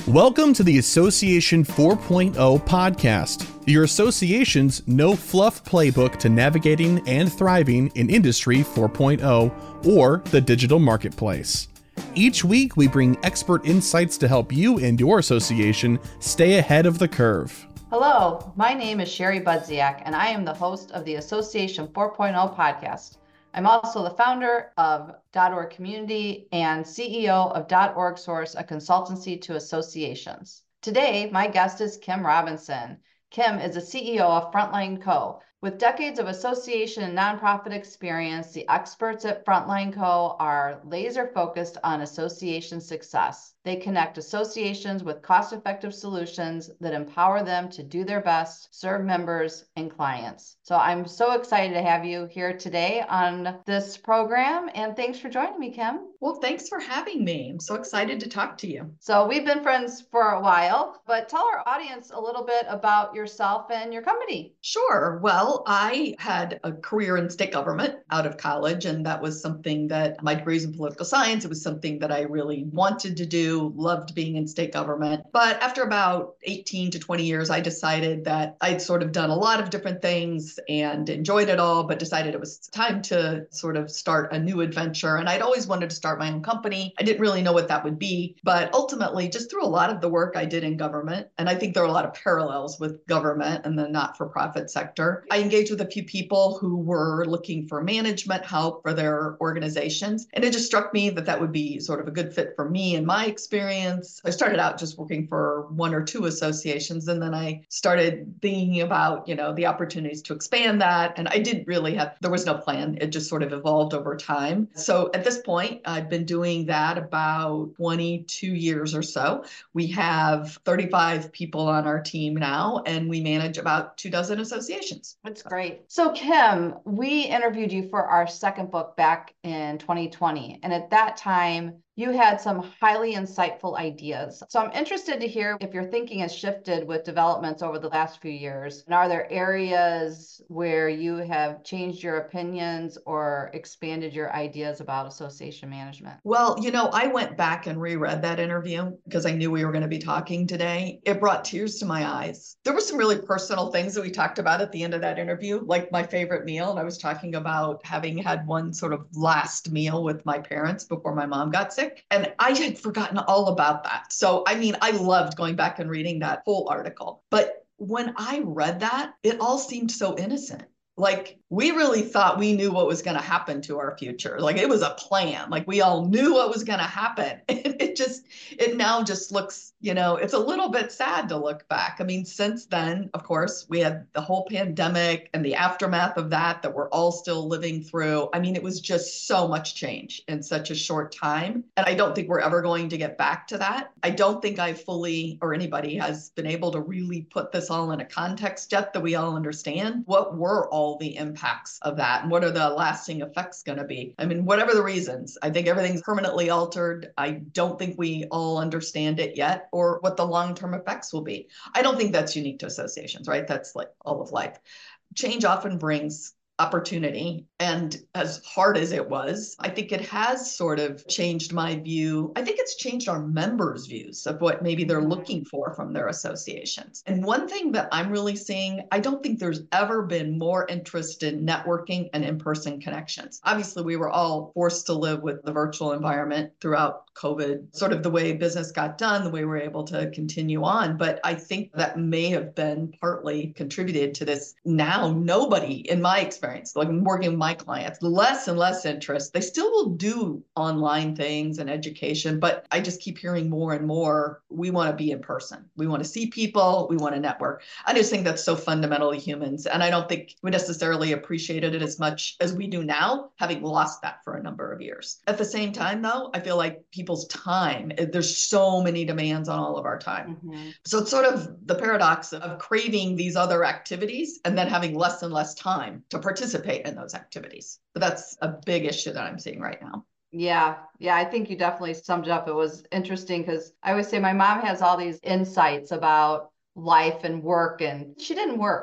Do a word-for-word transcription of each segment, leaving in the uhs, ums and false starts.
Welcome to the Association four point oh podcast, your association's no fluff playbook to navigating and thriving in Industry four point oh or the digital marketplace. Each week, we bring expert insights to help you and your association stay ahead of the curve. Hello, my name is Sherry Budziak, and I am the host of the Association four point oh podcast. I'm also the founder of .org Community and C E O of .org Source, a consultancy to associations. Today, my guest is Kim Robinson. Kim is the C E O of Frontline Co. With decades of association and nonprofit experience, the experts at Frontline Co. are laser focused on association success. They connect associations with cost-effective solutions that empower them to do their best, serve members and clients. So I'm so excited to have you here today on this program, and thanks for joining me, Kim. Well, thanks for having me. I'm so excited to talk to you. So we've been friends for a while, but tell our audience a little bit about yourself and your company. Sure. Well, I had a career in state government out of college, and that was something that my degrees in political science, it was something that I really wanted to do, loved being in state government. But after about eighteen to twenty years, I decided that I'd sort of done a lot of different things and enjoyed it all, but decided it was time to sort of start a new adventure. And I'd always wanted to start my own company. I didn't really know what that would be, but ultimately, just through a lot of the work I did in government, and I think there are a lot of parallels with government and the not-for-profit sector, I engaged with a few people who were looking for management help for their organizations. And it just struck me that that would be sort of a good fit for me and my experience. I started out just working for one or two associations, and then I started thinking about, you know, the opportunities to expand that. And I didn't really have, there was no plan. It just sort of evolved over time. So at this point, I've been doing that about twenty-two years or so. We have thirty-five people on our team now, and we manage about two dozen associations. That's great. So Kim, we interviewed you for our second book back in twenty twenty. And at that time, you had some highly insightful ideas. So I'm interested to hear if your thinking has shifted with developments over the last few years. And are there areas where you have changed your opinions or expanded your ideas about association management? Well, you know, I went back and reread that interview because I knew we were going to be talking today. It brought tears to my eyes. There were some really personal things that we talked about at the end of that interview, like my favorite meal. And I was talking about having had one sort of last meal with my parents before my mom got sick. And I had forgotten all about that. So, I mean, I loved going back and reading that whole article. But when I read that, it all seemed so innocent. Like, we really thought we knew what was going to happen to our future. Like, it was a plan. Like, we all knew what was going to happen. And it just, it now just looks, you know, it's a little bit sad to look back. I mean, since then, of course, we had the whole pandemic and the aftermath of that, that we're all still living through. I mean, it was just so much change in such a short time. And I don't think we're ever going to get back to that. I don't think I fully, or anybody has been able to really put this all in a context yet that we all understand. What were all the impacts of that, and what are the lasting effects going to be? I mean, whatever the reasons, I think everything's permanently altered. I don't think we all understand it yet, or what the long-term effects will be. I don't think that's unique to associations, right? That's like all of life. Change often brings opportunity. And as hard as it was, I think it has sort of changed my view. I think it's changed our members' views of what maybe they're looking for from their associations. And one thing that I'm really seeing, I don't think there's ever been more interest in networking and in-person connections. Obviously, we were all forced to live with the virtual environment throughout COVID, sort of the way business got done, the way we're able to continue on. But I think that may have been partly contributed to this. Now, nobody, in my experience, like I'm working with my clients, less and less interest. They still will do online things and education, but I just keep hearing more and more, we want to be in person. We want to see people. We want to network. I just think that's so fundamentally humans. And I don't think we necessarily appreciated it as much as we do now, having lost that for a number of years. At the same time, though, I feel like people's time, there's so many demands on all of our time. Mm-hmm. So it's sort of the paradox of craving these other activities and then having less and less time to participate participate in those activities. But that's a big issue that I'm seeing right now. Yeah. Yeah. I think you definitely summed it up. It was interesting because I always say my mom has all these insights about life and work, and she didn't work.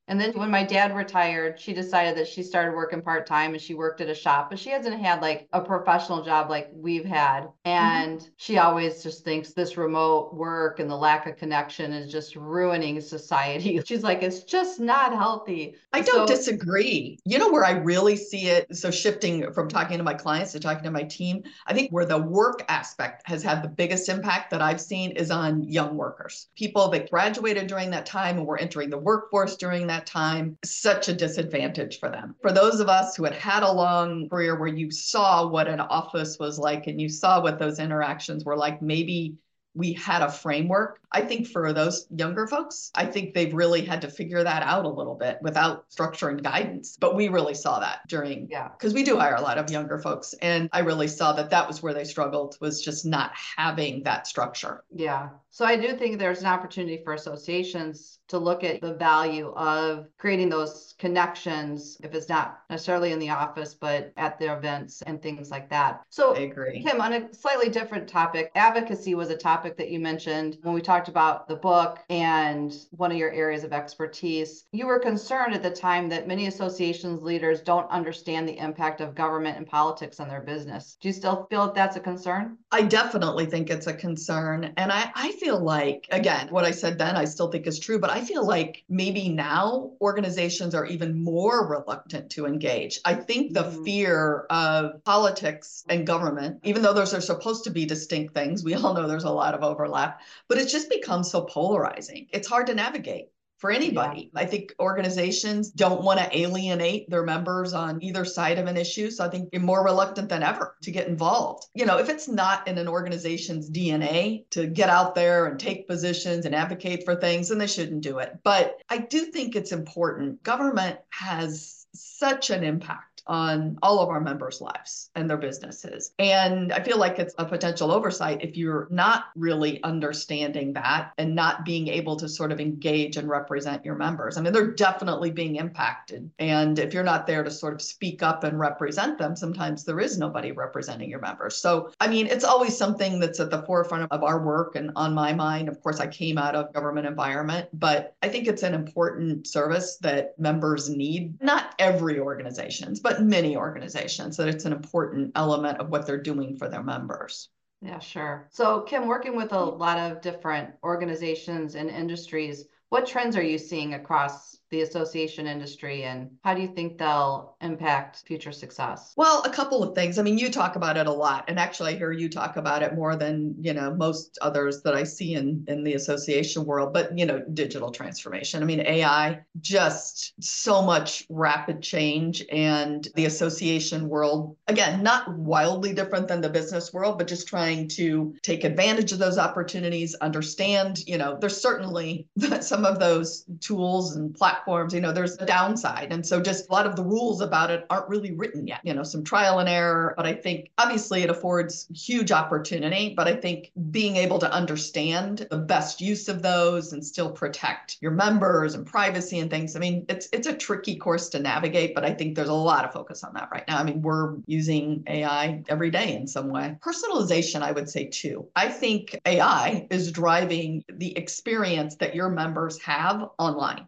And then when my dad retired, she decided that she started working part-time and she worked at a shop, but she hasn't had like a professional job like we've had. And mm-hmm. she always just thinks this remote work and the lack of connection is just ruining society. She's like, it's just not healthy. I don't so, disagree. You know where I really see it? So shifting from talking to my clients to talking to my team, I think where the work aspect has had the biggest impact that I've seen is on young workers. People that graduated during that time and were entering the workforce during that time, such a disadvantage for them. For those of us who had had a long career where you saw what an office was like and you saw what those interactions were like, maybe we had a framework. I think for those younger folks, I think they've really had to figure that out a little bit without structure and guidance. But we really saw that during, yeah, because we do hire a lot of younger folks. And I really saw that that was where they struggled, was just not having that structure. Yeah. So I do think there's an opportunity for associations to look at the value of creating those connections, if it's not necessarily in the office, but at their events and things like that. So I agree. Kim, on a slightly different topic, advocacy was a topic that you mentioned when we talked about the book and one of your areas of expertise. You were concerned at the time that many associations leaders don't understand the impact of government and politics on their business. Do you still feel that that's a concern? I definitely think it's a concern. And I, I feel like, again, what I said then, I still think is true, but I feel like maybe now organizations are even more reluctant to engage. I think the mm-hmm. fear of politics and government, even though those are supposed to be distinct things, we all know there's a lot of overlap, but it's just become so polarizing. It's hard to navigate for anybody. Yeah. I think organizations don't want to alienate their members on either side of an issue. So I think you're more reluctant than ever to get involved. You know, if it's not in an organization's D N A to get out there and take positions and advocate for things, then they shouldn't do it. But I do think it's important. Government has such an impact on all of our members' lives and their businesses. And I feel like it's a potential oversight if you're not really understanding that and not being able to sort of engage and represent your members. I mean, they're definitely being impacted. And if you're not there to sort of speak up and represent them, sometimes there is nobody representing your members. So, I mean, it's always something that's at the forefront of our work and on my mind. Of course, I came out of government environment, but I think it's an important service that members need. Not every organization, but many organizations, that it's an important element of what they're doing for their members. Yeah, sure. So Kim, working with a lot of different organizations and industries, what trends are you seeing across the association industry, and how do you think they'll impact future success? Well, a couple of things. I mean, you talk about it a lot, and actually I hear you talk about it more than, you know, most others that I see in, in the association world, but, you know, digital transformation. I mean, A I, just so much rapid change, and the association world, again, not wildly different than the business world, but just trying to take advantage of those opportunities, understand, you know, there's certainly some of those tools and platforms platforms, you know, there's a downside. And so just a lot of the rules about it aren't really written yet, you know, some trial and error. But I think obviously it affords huge opportunity, but I think being able to understand the best use of those and still protect your members and privacy and things. I mean, it's it's a tricky course to navigate, but I think there's a lot of focus on that right now. I mean, we're using A I every day in some way. Personalization, I would say too. I think A I is driving the experience that your members have online.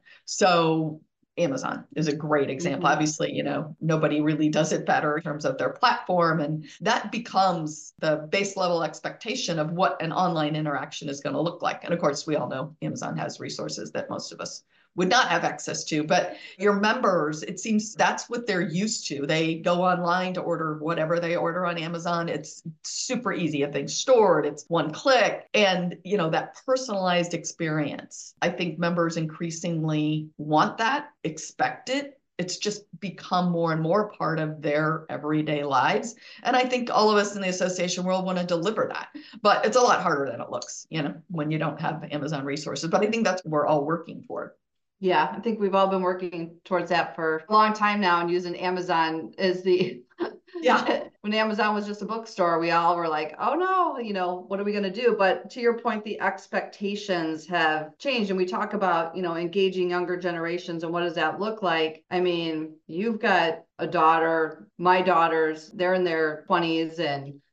So Amazon is a great example. Mm-hmm. Obviously, you know, nobody really does it better in terms of their platform. And that becomes the base level expectation of what an online interaction is going to look like. And of course, we all know Amazon has resources that most of us would not have access to, but your members, it seems that's what they're used to. They go online to order whatever they order on Amazon. It's super easy. Everything's stored. It's one click. And, you know, that personalized experience, I think members increasingly want that, expect it. It's just become more and more part of their everyday lives. And I think all of us in the association world want to deliver that. But it's a lot harder than it looks, you know, when you don't have Amazon resources. But I think that's what we're all working for. Yeah, I think we've all been working towards that for a long time now, and using Amazon as the, yeah, when Amazon was just a bookstore, we all were like, oh no, you know, what are we going to do? But to your point, the expectations have changed, and we talk about, you know, engaging younger generations and what does that look like? I mean, you've got a daughter, my daughters, they're in their twenties, and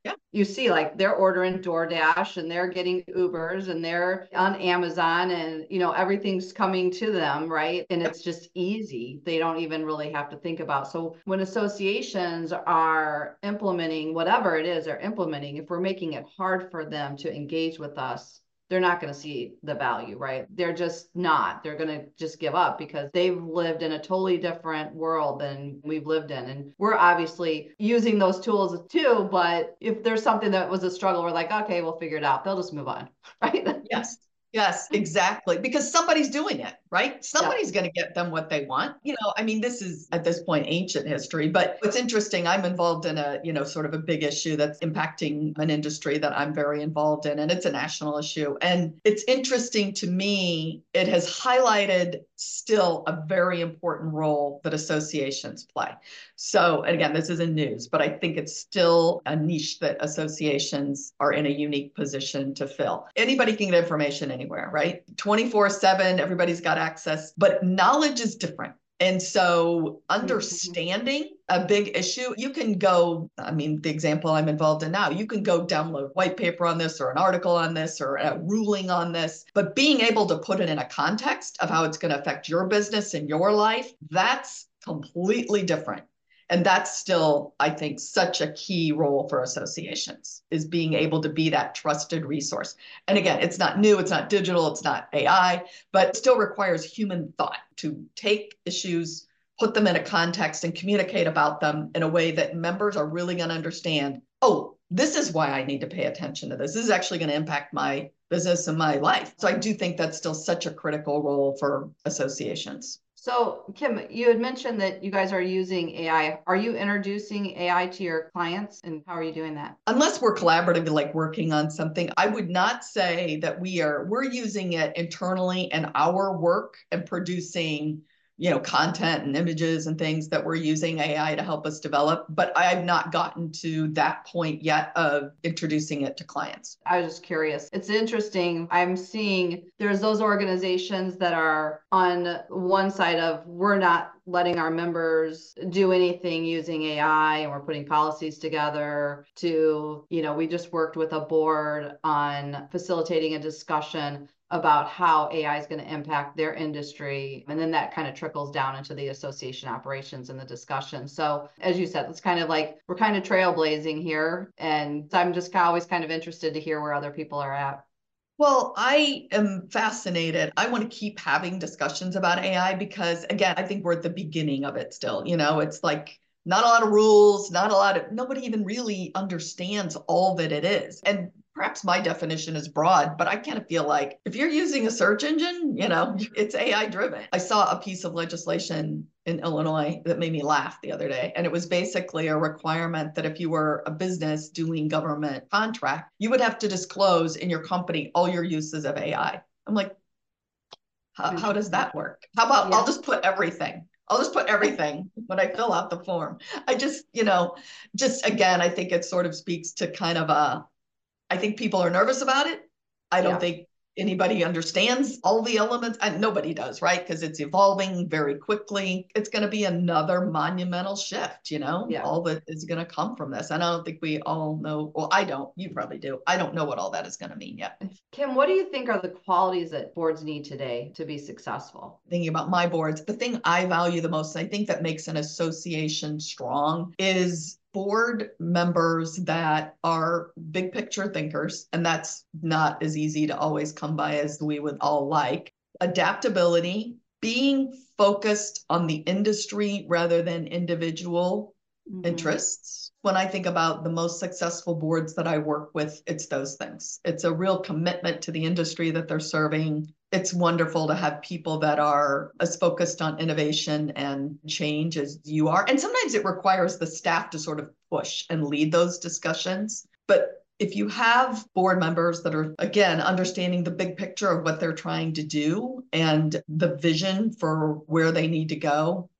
Yeah. You see, like they're ordering DoorDash and they're getting Ubers and they're on Amazon and, you know, everything's coming to them, right? And it's just easy. They don't even really have to think about. So when associations are implementing whatever it is they're implementing, if we're making it hard for them to engage with us, they're not going to see the value, right? They're just not. They're going to just give up because they've lived in a totally different world than we've lived in. And we're obviously using those tools too, but if there's something that was a struggle, we're like, okay, we'll figure it out. They'll just move on, right? Yes. Yes, exactly. Because somebody's doing it, right? Somebody's yeah. going to get them what they want. You know, I mean, this is at this point ancient history, but what's interesting, I'm involved in a, you know, sort of a big issue that's impacting an industry that I'm very involved in, and it's a national issue. And it's interesting to me, it has highlighted still a very important role that associations play. So, and again, this isn't news, but I think it's still a niche that associations are in a unique position to fill. Anybody can get information anywhere, right? twenty-four seven, everybody's got access, but knowledge is different. And so understanding a big issue, you can go, I mean, the example I'm involved in now, you can go download white paper on this or an article on this or a ruling on this, but being able to put it in a context of how it's going to affect your business and your life, that's completely different. And that's still, I think, such a key role for associations, is being able to be that trusted resource. And again, it's not new, it's not digital, it's not A I, but it still requires human thought to take issues, put them in a context, and communicate about them in a way that members are really going to understand, oh, this is why I need to pay attention to this. This is actually going to impact my business and my life. So I do think that's still such a critical role for associations. So Kim, you had mentioned that you guys are using A I. Are you introducing A I to your clients, and how are you doing that? Unless we're collaboratively like working on something, I would not say that we are, we're using it internally in our work and producing, you know, content and images and things that we're using A I to help us develop, but I've not gotten to that point yet of introducing it to clients. I was just curious. It's interesting. I'm seeing there's those organizations that are on one side of, we're not letting our members do anything using A I, and we're putting policies together to, you know, we just worked with a board on facilitating a discussion about how A I is going to impact their industry. And then that kind of trickles down into the association operations and the discussion. So as you said, it's kind of like, we're kind of trailblazing here. And I'm just always kind of interested to hear where other people are at. Well, I am fascinated. I want to keep having discussions about A I because, again, I think we're at the beginning of it still. You know, it's like not a lot of rules, not a lot of, nobody even really understands all that it is. And perhaps my definition is broad, but I kind of feel like if you're using a search engine, you know, it's A I driven. I saw a piece of legislation in Illinois that made me laugh the other day. And it was basically a requirement that if you were a business doing government contract, you would have to disclose in your company all your uses of A I. I'm like, how, how does that work? How about yeah. I'll just put everything. I'll just put everything when I fill out the form. I just, you know, just again, I think it sort of speaks to kind of a, I think people are nervous about it. I don't yeah. think anybody understands all the elements, and nobody does, right? Because it's evolving very quickly. It's going to be another monumental shift, you know, yeah. all that is going to come from this. And I don't think we all know, well, I don't, you probably do. I don't know what all that is going to mean yet. Kim, what do you think are the qualities that boards need today to be successful? Thinking about my boards, the thing I value the most, I think that makes an association strong, is board members that are big picture thinkers, and that's not as easy to always come by as we would all like. Adaptability, being focused on the industry rather than individual mm-hmm. interests. When I think about the most successful boards that I work with, it's those things. It's a real commitment to the industry that they're serving. It's wonderful to have people that are as focused on innovation and change as you are. And sometimes it requires the staff to sort of push and lead those discussions. But if you have board members that are, again, understanding the big picture of what they're trying to do and the vision for where they need to go,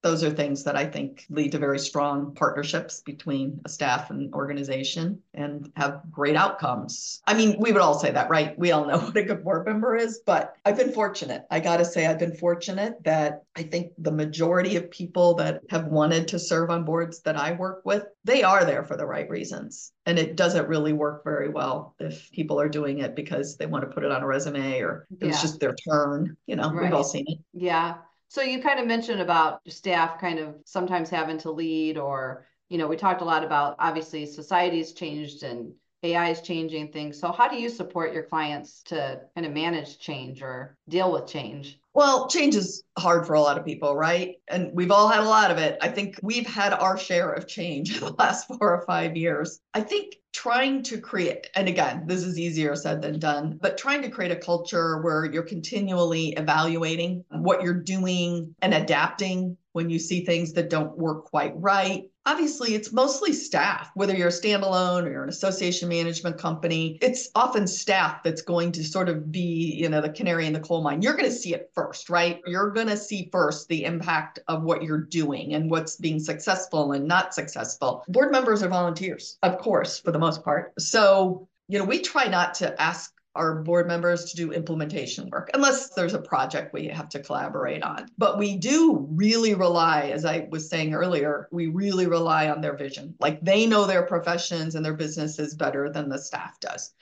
Those are things that I think lead to very strong partnerships between a staff and organization and have great outcomes. I mean, we would all say that, right? We all know what a good board member is, but I've been fortunate. I got to say, I've been fortunate that I think the majority of people that have wanted to serve on boards that I work with, they are there for the right reasons. And it doesn't really work very well if people are doing it because they want to put it on a resume or it was Yeah. just their turn. You know, Right. we've all seen it. Yeah. So you kind of mentioned about staff kind of sometimes having to lead, or, you know, we talked a lot about obviously society's changed and A I is changing things. So how do you support your clients to kind of manage change or deal with change? Well, change is hard for a lot of people, right? And we've all had a lot of it. I think we've had our share of change in the last four or five years. I think trying to create, and again, this is easier said than done, but trying to create a culture where you're continually evaluating what you're doing and adapting when you see things that don't work quite right. Obviously, it's mostly staff, whether you're a standalone or you're an association management company, it's often staff that's going to sort of be, you know, the canary in the coal mine. You're going to see it first, right? You're going to see first the impact of what you're doing and what's being successful and not successful. Board members are volunteers, of course, for the most part. So, you know, we try not to ask our board members to do implementation work, unless there's a project we have to collaborate on. But we do really rely, as I was saying earlier, we really rely on their vision. Like they know their professions and their businesses better than the staff does.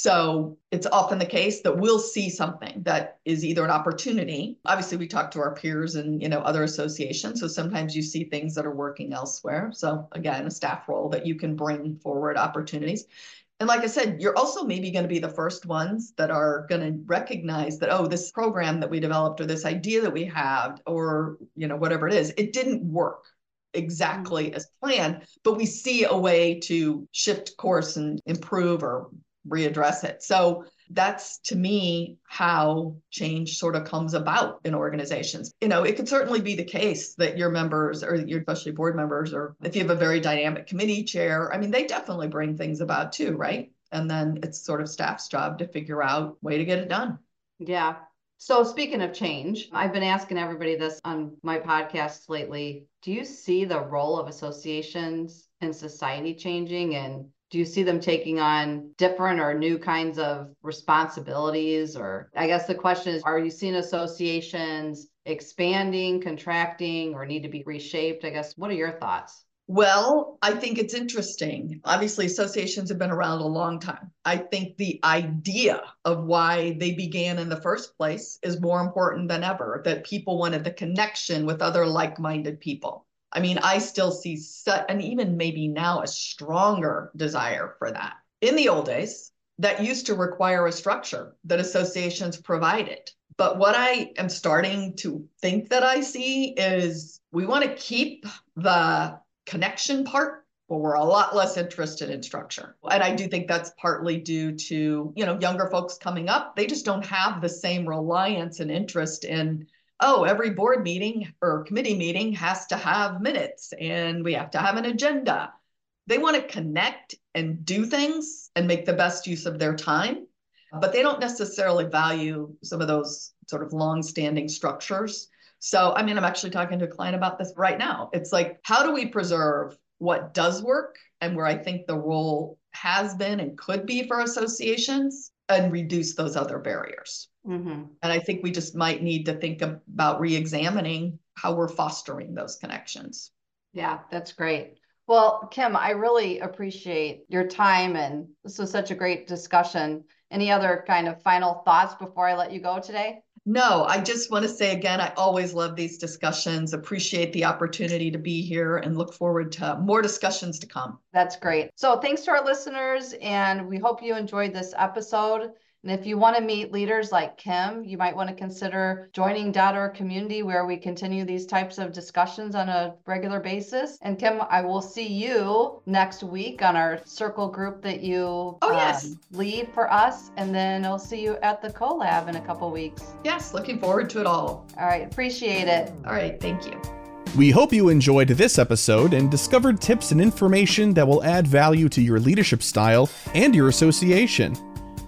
So it's often the case that we'll see something that is either an opportunity. Obviously, we talk to our peers and, you know, other associations. So sometimes you see things that are working elsewhere. So again, a staff role that you can bring forward opportunities. And like I said, you're also maybe going to be the first ones that are going to recognize that, oh, this program that we developed or this idea that we had or, you know, whatever it is, it didn't work exactly mm-hmm. as planned, but we see a way to shift course and improve or readdress it. So that's, to me, how change sort of comes about in organizations. You know, it could certainly be the case that your members or your, especially board members, or if you have a very dynamic committee chair, I mean, they definitely bring things about too, right? And then it's sort of staff's job to figure out a way to get it done. Yeah. So speaking of change, I've been asking everybody this on my podcasts lately. Do you see the role of associations in society changing, and do you see them taking on different or new kinds of responsibilities? Or I guess the question is, are you seeing associations expanding, contracting, or need to be reshaped? I guess, what are your thoughts? Well, I think it's interesting. Obviously, associations have been around a long time. I think the idea of why they began in the first place is more important than ever, that people wanted the connection with other like-minded people. I mean, I still see, such, and even maybe now, a stronger desire for that. In the old days, that used to require a structure that associations provided. But what I am starting to think that I see is we want to keep the connection part, but we're a lot less interested in structure. And I do think that's partly due to, you know, younger folks coming up. They just don't have the same reliance and interest in, oh, every board meeting or committee meeting has to have minutes and we have to have an agenda. They want to connect and do things and make the best use of their time, but they don't necessarily value some of those sort of long-standing structures. So, I mean, I'm actually talking to a client about this right now. It's like, how do we preserve what does work and where I think the role has been and could be for associations and reduce those other barriers? Mm-hmm. And I think we just might need to think about re-examining how we're fostering those connections. Yeah, that's great. Well, Kim, I really appreciate your time, and this was such a great discussion. Any other kind of final thoughts before I let you go today? No, I just want to say again, I always love these discussions, appreciate the opportunity to be here, and look forward to more discussions to come. That's great. So thanks to our listeners, and we hope you enjoyed this episode. And if you want to meet leaders like Kim, you might want to consider joining .dot org community, where we continue these types of discussions on a regular basis. And Kim, I will see you next week on our circle group that you oh, yes. um, lead for us. And then I'll see you at the collab in a couple weeks. Yes, looking forward to it all. All right, appreciate it. All right, thank you. We hope you enjoyed this episode and discovered tips and information that will add value to your leadership style and your association.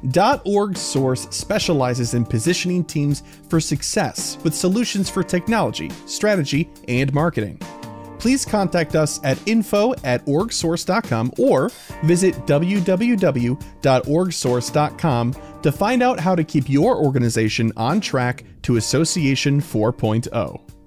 .org Source specializes in positioning teams for success with solutions for technology, strategy, and marketing. Please contact us at info at org source dot com or visit w w w dot org source dot com to find out how to keep your organization on track to Association four point oh.